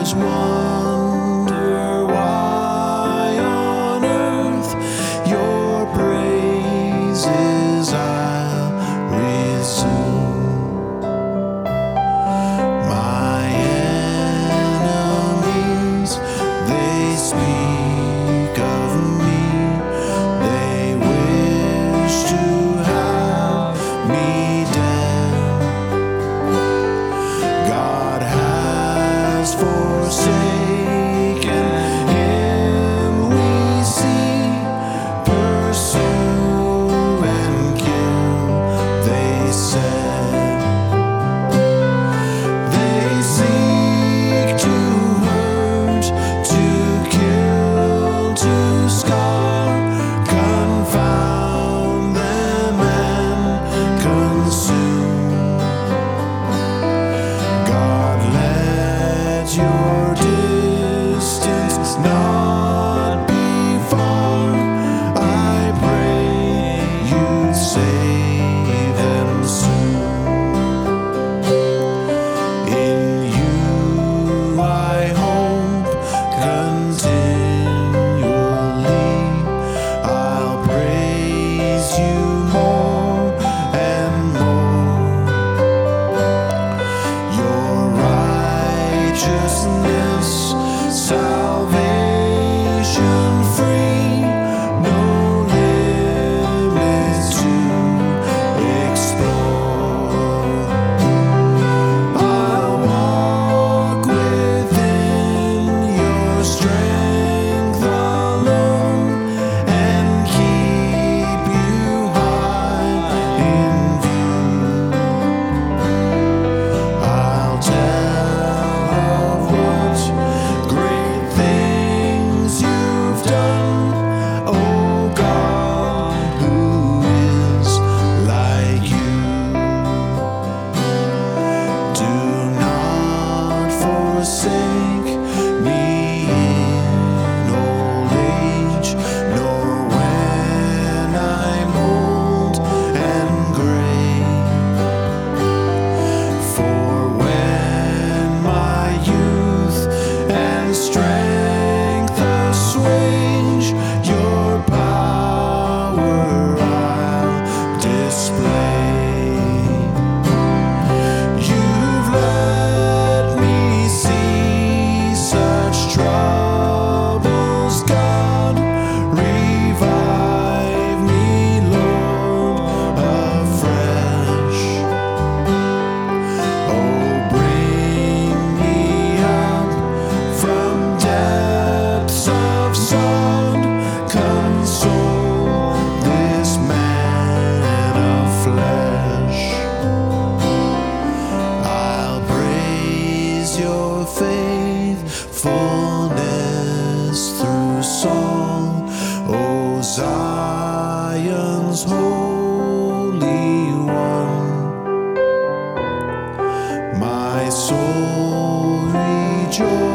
eyes wonder why on earth your praises I'll resume. My enemies, they speak of me, they wish to have me dead. God has forsaken him we see, pursue and kill, they said. They seek to hurt, to kill, to scar, confound them and consume. God, let your distance not be far. I pray you'd save them soon. In you I hope continually. I'll praise you more and more. Your righteousness, salvation free, no limits to explore. I'll walk within your strength alone and keep you high in view. I'll tell of what great things you've done, oh God, who is like you? Do not forsake me in old age, nor when I'm old and gray. For when my youth and strength assuage, your power I'll display. You've let me see such troubles, God. Revive me, Lord, afresh. Oh, bring me up from depths of song, console this man of flesh. I'll praise your faithfulness through song, O Zion's Holy One. My soul rejoices